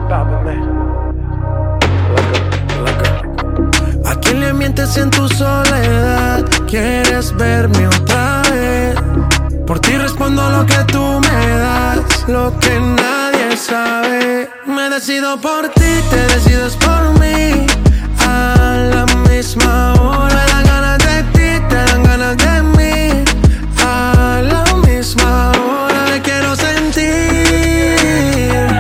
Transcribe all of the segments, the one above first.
¿A quién le mientes en tu soledad? ¿Quieres verme otra vez? Por ti respondo lo que tú me das, lo que nadie sabe. Me decido por ti, te decides por mí. A la misma hora me dan ganas de ti, te dan ganas de mí. A la misma hora me quiero sentir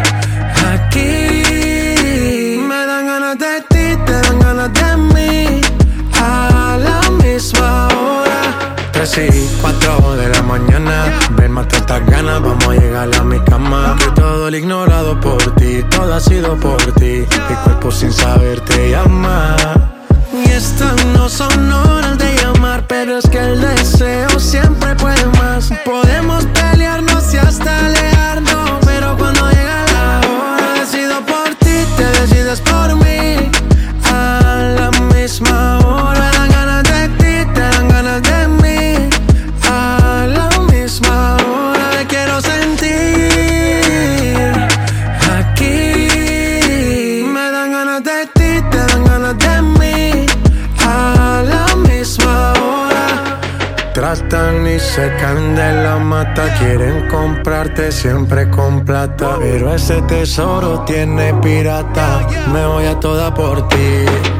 aquí. Me dan ganas de ti, te dan ganas de mí. A la misma hora. 3 y 4 de la mañana, ven, mata estas ganas, vamos a llegar a mi cama. Que todo el ignorado por ti, todo ha sido por ti. Mi cuerpo sin saber te llama. Y estas no son horas de llamar, pero es que el deseo siempre puede más. Podemos pelearnos y hasta alejarnos, pero cuando llega la hora decido por ti, te decides por mí. A la misma hora me dan ganas de ti, te dan ganas de mí. A la misma hora me quiero sentir aquí. Me dan ganas de ti, te dan ganas de mí. A la misma hora. Tratan y se caen de la mata, quieren comprarte siempre con plata, pero ese tesoro tiene pirata. Me voy a toda por ti.